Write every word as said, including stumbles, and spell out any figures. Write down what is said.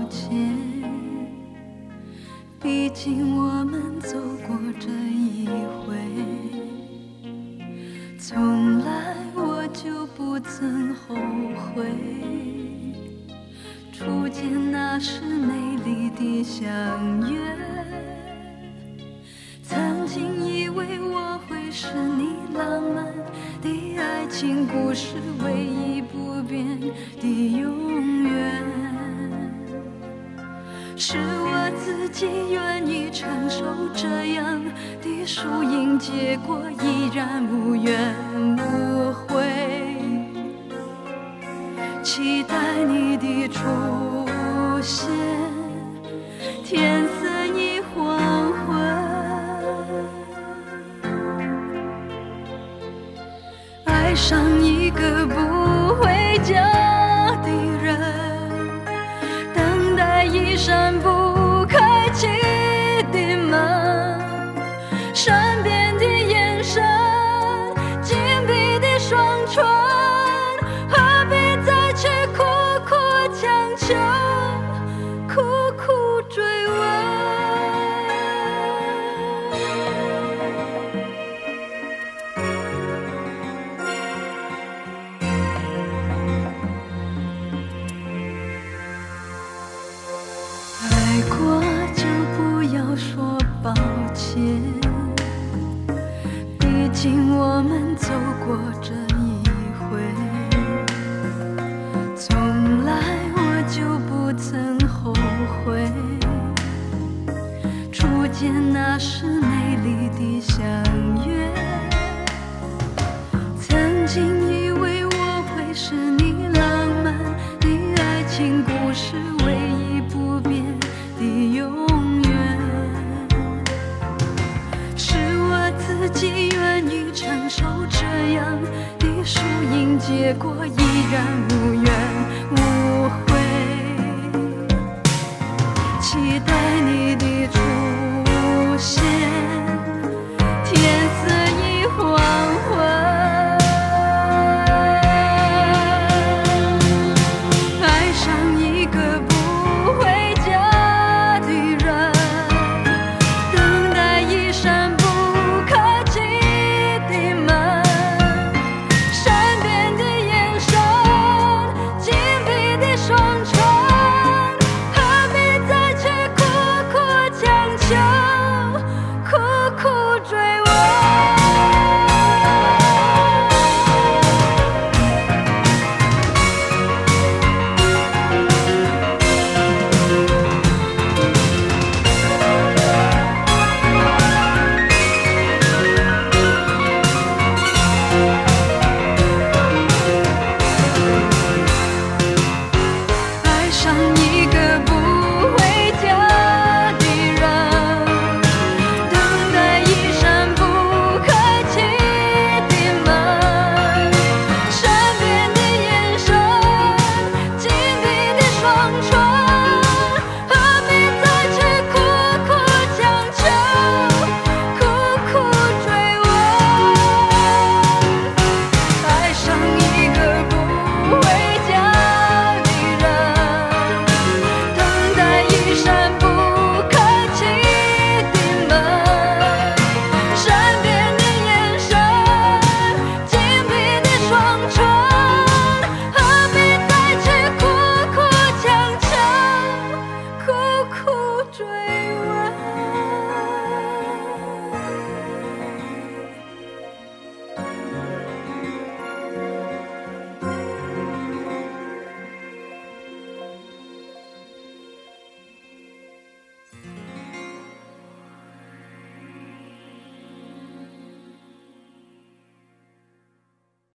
歉，毕竟我们走过这一回，从来我就不曾后悔，初见那时美丽的相约，曾经以为我会是你浪漫的爱情故事唯一不变的永远，是我自己愿意承受这样的输赢结果，依然无怨无悔，期待你的出现，天色已黄昏，爱上一个不回家的人，等待一扇不开启的门，善变的眼神，紧闭的双唇，何必再去苦苦强求，苦苦追问。爱过就不要说抱歉，毕竟我们走过这一回，从来我就不曾后悔，初见那时美丽的相约，曾经以为我会是你浪漫的爱情故事唯一不变的永远，是我自己愿意承受这样的输赢结果，依然无怨无悔，期待你的出